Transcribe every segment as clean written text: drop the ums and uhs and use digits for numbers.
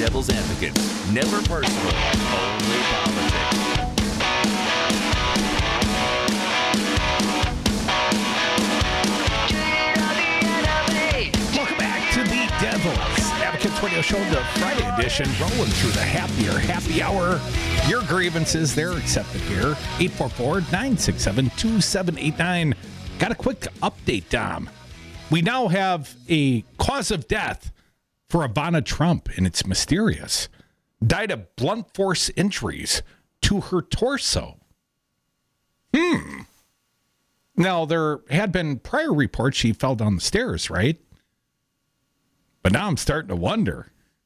Devil's Advocate. Never personal, only politics. Welcome back to the Devil's Advocates Radio Show, the Friday edition, rolling through the happy hour. Your grievances, they're accepted here. 844-967-2789. Got a quick update, Dom. We now have a cause of death for Ivana Trump, and it's mysterious. Died of blunt force injuries to her torso. Now, there had been prior reports she fell down the stairs, right? But now I'm starting to wonder.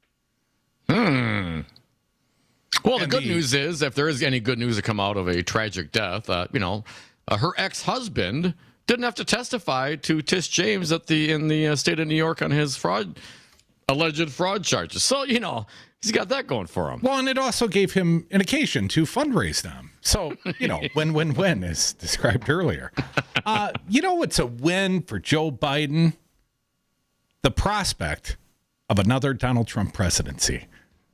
Well, the good news is, if there is any good news to come out of a tragic death, her ex-husband didn't have to testify to Tish James in the state of New York on his alleged fraud charges. So, he's got that going for him. Well, and it also gave him an occasion to fundraise them. So, win-win-win, as described earlier. It's a win for Joe Biden. The prospect of another Donald Trump presidency.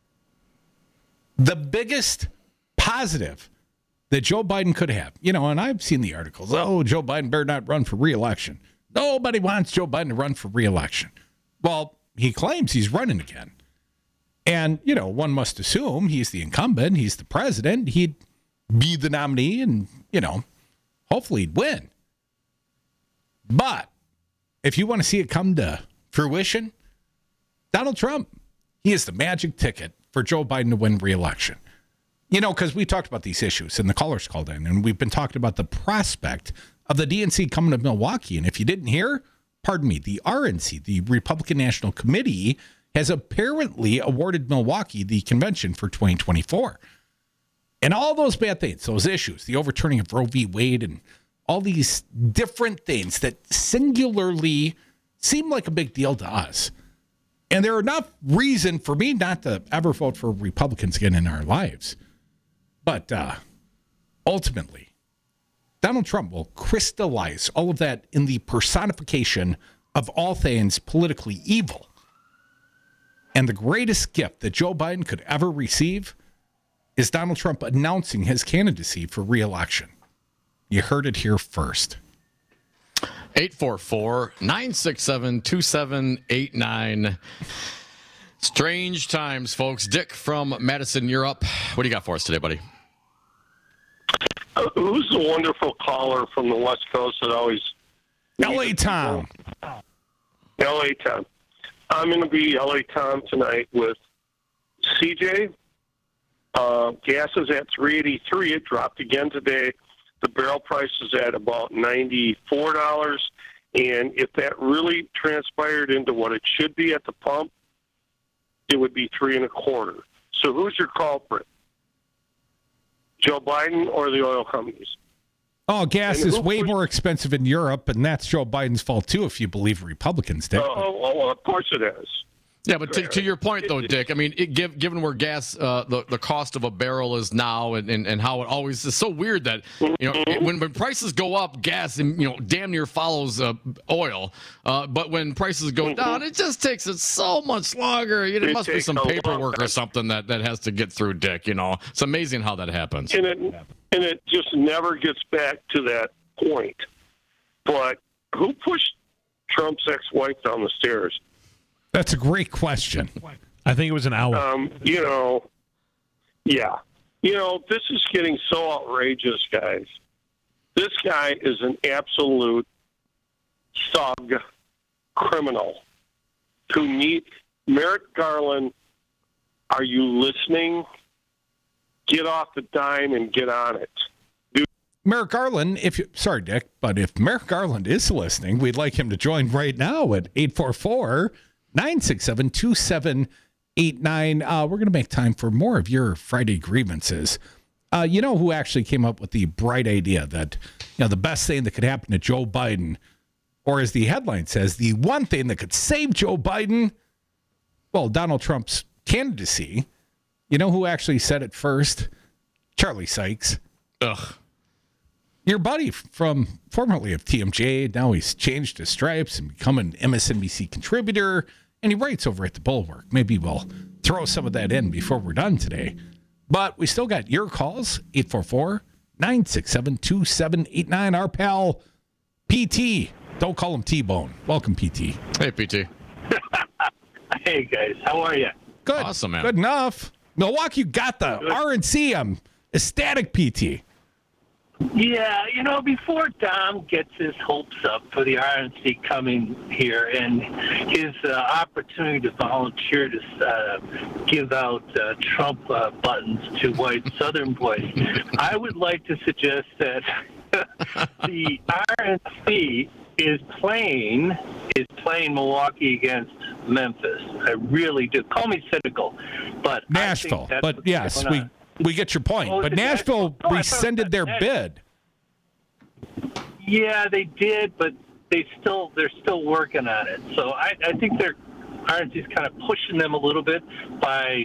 The biggest positive that Joe Biden could have, and I've seen the articles, Joe Biden better not run for re-election. Nobody wants Joe Biden to run for re-election. Well, he claims he's running again. And, one must assume he's the incumbent, he's the president, he'd be the nominee and, hopefully he'd win. But if you want to see it come to fruition, Donald Trump, he is the magic ticket for Joe Biden to win re-election. Because we talked about these issues and the callers called in, and we've been talking about the prospect of the DNC coming to Milwaukee. And if you didn't hear, the RNC, the Republican National Committee, has apparently awarded Milwaukee the convention for 2024. And all those bad things, those issues, the overturning of Roe v. Wade and all these different things that singularly seem like a big deal to us. And there are enough reason for me not to ever vote for Republicans again in our lives. But ultimately, Donald Trump will crystallize all of that in the personification of all things politically evil. And the greatest gift that Joe Biden could ever receive is Donald Trump announcing his candidacy for re-election. You heard it here first. 844-967-2789. Strange times, folks. Dick from Madison, you're up. What do you got for us today, buddy? Who's the wonderful caller from the West Coast that always... L.A. Tom. L.A. Tom. I'm going to be L.A. Tom tonight with CJ. Gas is at $3.83. It dropped again today. The barrel price is at about $94. And if that really transpired into what it should be at the pump, it would be $3.25. So who's your culprit? Joe Biden or the oil companies? Oh, gas is way more expensive in Europe, and that's Joe Biden's fault, too, if you believe Republicans did. Well, of course it is. Yeah, but to your point, though, Dick, I mean, given where gas, the cost of a barrel is now and how it always is so weird that, when prices go up, gas, damn near follows oil. But when prices go down, it just takes it so much longer. There must be some paperwork or something that has to get through, Dick. It's amazing how that happens. And it just never gets back to that point. But who pushed Trump's ex-wife down the stairs? That's a great question. I think it was an hour. Yeah. This is getting so outrageous, guys. This guy is an absolute thug criminal Merrick Garland, are you listening? Get off the dime and get on it. Merrick Garland, sorry, Dick, but if Merrick Garland is listening, we'd like him to join right now at 844-967-2789. We're going to make time for more of your Friday grievances. You know who actually came up with the bright idea that, the best thing that could happen to Joe Biden, or as the headline says, the one thing that could save Joe Biden, well, Donald Trump's candidacy. You know who actually said it first? Charlie Sykes. Ugh. Your buddy from formerly of TMJ, now he's changed his stripes and become an MSNBC contributor, and he writes over at The Bulwark. Maybe we'll throw some of that in before we're done today. But we still got your calls, 844-967-2789. Our pal, PT. Don't call him T-Bone. Welcome, PT. Hey, PT. Hey, guys. How are you? Good. Awesome, man. Good enough. Milwaukee got the RNC. I'm ecstatic, PT. Yeah, before Dom gets his hopes up for the RNC coming here and his opportunity to volunteer to give out Trump buttons to white Southern boys, I would like to suggest that the RNC is playing Milwaukee against Memphis. I really do. Call me cynical, but Nashville. But yes, we get your point. But Nashville rescinded their bid. Yeah, they did, but they're still working on it. So I think RNC's kind of pushing them a little bit by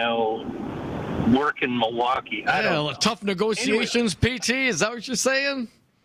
working Milwaukee. Tough negotiations, anyway. PT. Is that what you're saying?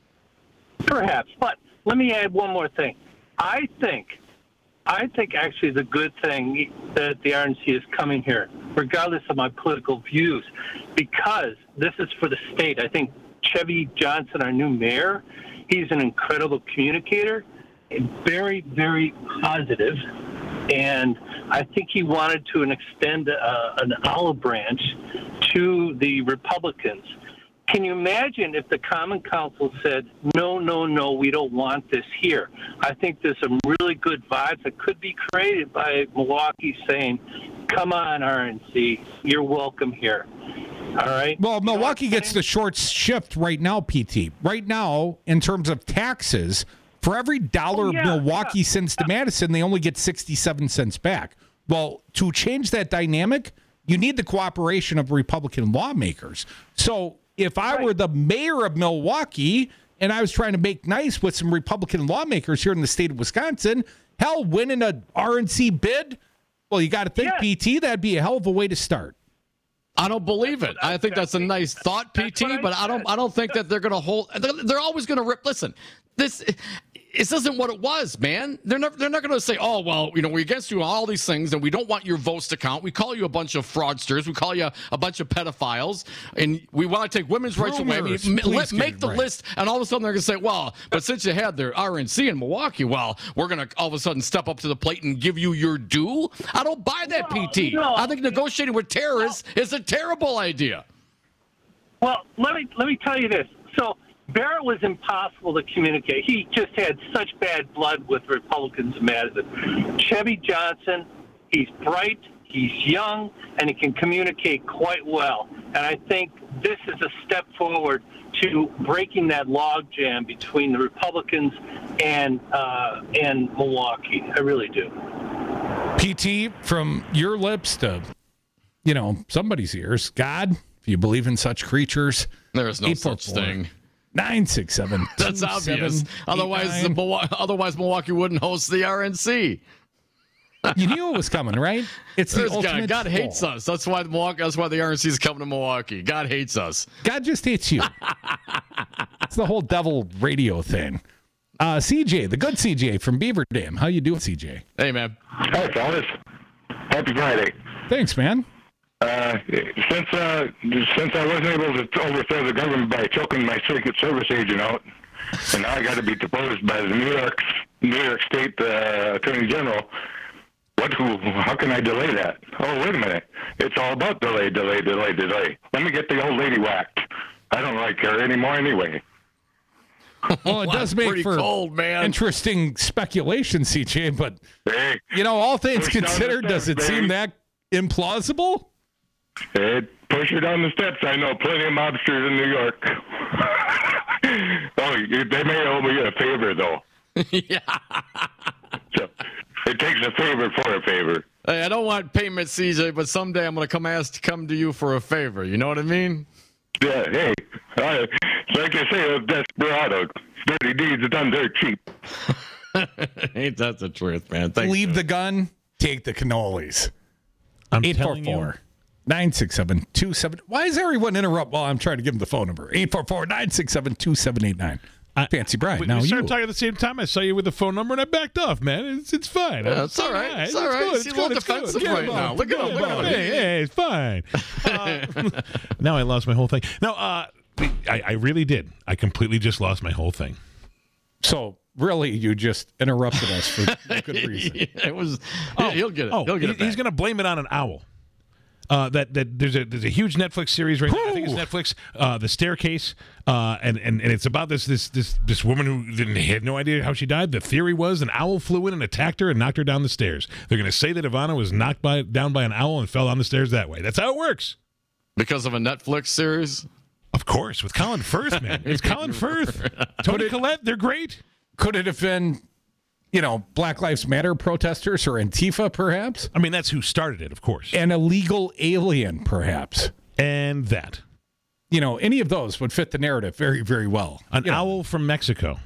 Perhaps, but let me add one more thing. I think actually the good thing that the RNC is coming here, regardless of my political views, because this is for the state. I think Chevy Johnson, our new mayor, he's an incredible communicator, and very, very positive. And I think he wanted to extend an olive branch to the Republicans. Can you imagine if the Common Council said, no, we don't want this here? I think there's some really good vibes that could be created by Milwaukee saying, come on, RNC, you're welcome here. All right? Well, Milwaukee gets the short shift right now, PT. Right now, in terms of taxes, for every dollar Milwaukee sends to Madison, they only get 67 cents back. Well, to change that dynamic, you need the cooperation of Republican lawmakers. So if I were the mayor of Milwaukee and I was trying to make nice with some Republican lawmakers here in the state of Wisconsin, hell, winning a RNC bid, well, you got to think, PT, that'd be a hell of a way to start. I don't believe it. I think that's a nice thought, PT, but I don't think that they're going to hold. They're always going to rip. Listen, this isn't what it was, man. They're not going to say, oh, well, we're against you on all these things, and we don't want your votes to count. We call you a bunch of fraudsters. We call you a bunch of pedophiles, and we want to take women's rights away. Make the list, and all of a sudden they're going to say, well, but since you had their RNC in Milwaukee, well, we're going to all of a sudden step up to the plate and give you your due. I don't buy that, PT. No. I think negotiating with terrorists is a terrible idea. Well, let me tell you this. So Barrett was impossible to communicate. He just had such bad blood with Republicans in Madison. Chevy Johnson, he's bright, he's young, and he can communicate quite well. And I think this is a step forward to breaking that logjam between the Republicans and Milwaukee. I really do. PT, from your lips to, somebody's ears, God, if you believe in such creatures, there is no such thing. 967. That's obvious. Otherwise, Milwaukee wouldn't host the RNC. You knew it was coming, right? It's the ultimate God hates us. That's why the RNC is coming to Milwaukee. God hates us. God just hates you. It's the whole devil radio thing. CJ, the good CJ from Beaver Dam. How you doing, CJ? Hey, man. Hi, fellas. Happy Friday. Thanks, man. Since I wasn't able to overthrow the government by choking my Secret Service agent out, and now I got to be deposed by the New York State Attorney General, how can I delay that? Oh, wait a minute. It's all about delay. Let me get the old lady whacked. I don't like her anymore anyway. Well, it does make for cold, man. Interesting speculation, CJ, but, all things considered, does it seem that implausible? Push her down the steps. I know plenty of mobsters in New York. They may owe me a favor, though. Yeah. So it takes a favor for a favor. Hey, I don't want payment, CJ, but someday I'm going to come to you for a favor. You know what I mean? Yeah, hey. Like I say, a desperado. Dirty deeds done dirt cheap. Ain't that the truth, man? Leave the gun, take the cannolis. 844-967-27. Why does everyone interrupt while I'm trying to give them the phone number? 844-967-2789. Fancy Brian. We Now you started talking at the same time. I saw you with the phone number and I backed off, man. It's fine. Yeah, it's all right. It's all right. He's a little defensive right now. Look at him. Hey, it's fine. Now I lost my whole thing. No, I really did. I completely just lost my whole thing. So really, you just interrupted us for no good reason. It was. He'll get it. He'll get it. He's going to blame it on an owl. That there's a huge Netflix series right now. I think it's Netflix, The Staircase, and it's about this woman who had no idea how she died. The theory was an owl flew in and attacked her and knocked her down the stairs. They're going to say that Ivana was knocked down by an owl and fell down the stairs that way. That's how it works. Because of a Netflix series? Of course, with Colin Firth, man. It's Colin Firth. Toni Collette, they're great. Could it have been, Black Lives Matter protesters or Antifa, perhaps? I mean, that's who started it, of course. An illegal alien, perhaps. And that. Any of those would fit the narrative very, very well. An owl from Mexico.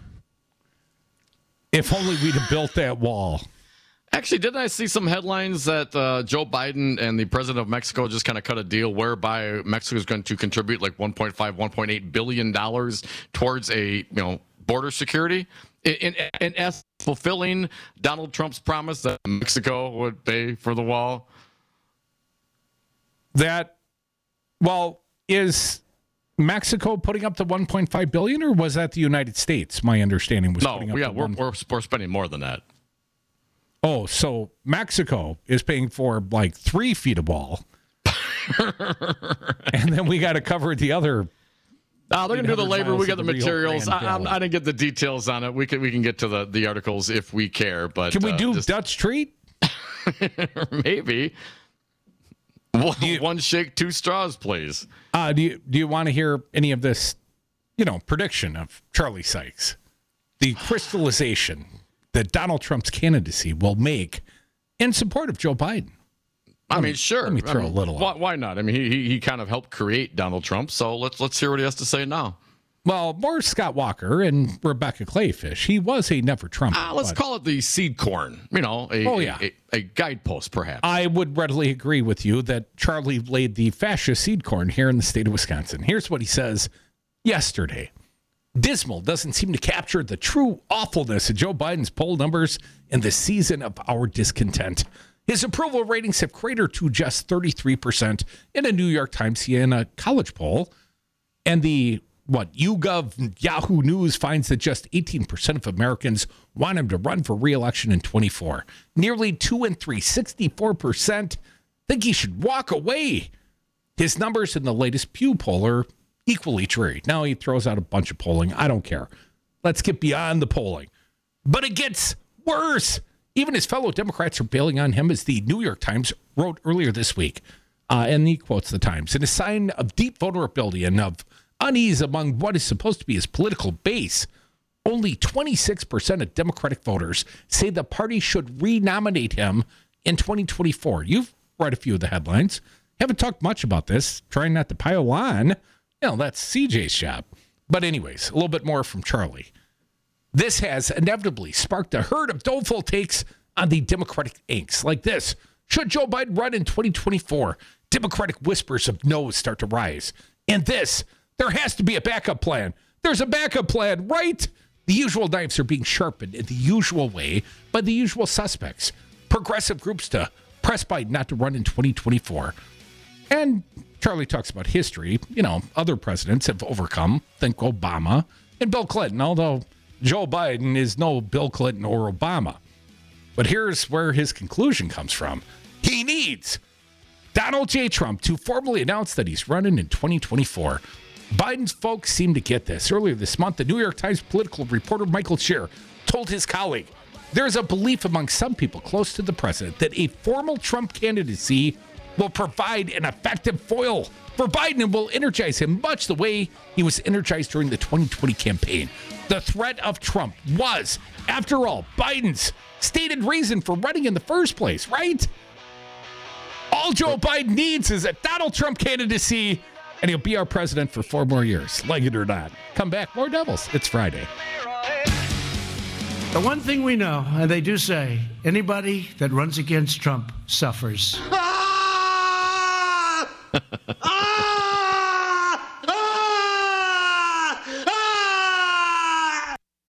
If only we'd have built that wall. Actually, didn't I see some headlines that Joe Biden and the president of Mexico just kind of cut a deal whereby Mexico is going to contribute like $1.8 billion towards a border security in fulfilling Donald Trump's promise that Mexico would pay for the wall? Is Mexico putting up the $1.5 billion, or was that the United States? My understanding was we're spending more than that. Oh, so Mexico is paying for like 3 feet of wall. And then we got to cover the other. They're going to do the labor. We got the materials. I didn't get the details on it. We can get to the articles if we care. But can we do Dutch treat? Maybe. One shake, 2 straws, please. Do you want to hear any of this, prediction of Charlie Sykes? The crystallization that Donald Trump's candidacy will make in support of Joe Biden. I mean, sure. Let me throw a little. Why not? I mean, he kind of helped create Donald Trump. So let's hear what he has to say now. Well, more Scott Walker and Rebecca Clayfish. He was a never Trump. Let's call it the seed corn. A guidepost, perhaps. I would readily agree with you that Charlie laid the fascist seed corn here in the state of Wisconsin. Here's what he says yesterday. Dismal doesn't seem to capture the true awfulness of Joe Biden's poll numbers in the season of our discontent. His approval ratings have cratered to just 33% in a New York Times Siena College poll. And the YouGov Yahoo News finds that just 18% of Americans want him to run for re-election in 24. Nearly 2 in 3, 64% think he should walk away. His numbers in the latest Pew poll are equally true. Now he throws out a bunch of polling. I don't care. Let's get beyond the polling. But it gets worse. Even his fellow Democrats are bailing on him, as the New York Times wrote earlier this week. And he quotes the Times. In a sign of deep vulnerability and of unease among what is supposed to be his political base, only 26% of Democratic voters say the party should renominate him in 2024. You've read a few of the headlines. Haven't talked much about this. Trying not to pile on. That's CJ's job. But anyways, a little bit more from Charlie. This has inevitably sparked a herd of doleful takes on the Democratic angst like this. Should Joe Biden run in 2024? Democratic whispers of no's start to rise. And this, there has to be a backup plan. There's a backup plan, right? The usual knives are being sharpened in the usual way by the usual suspects. Progressive groups to press Biden not to run in 2024. And Charlie talks about history. Other presidents have overcome. Think Obama and Bill Clinton, although Joe Biden is no Bill Clinton or Obama. But here's where his conclusion comes from. He needs Donald J. Trump to formally announce that he's running in 2024. Biden's folks seem to get this. Earlier this month, the New York Times political reporter Michael Scheer told his colleague, there's a belief among some people close to the president that a formal Trump candidacy will provide an effective foil for Biden and will energize him much the way he was energized during the 2020 campaign. The threat of Trump was, after all, Biden's stated reason for running in the first place, right? All Joe Biden needs is a Donald Trump candidacy, and he'll be our president for 4 more years, like it or not. Come back, more Devils. It's Friday. The one thing we know, and they do say, anybody that runs against Trump suffers.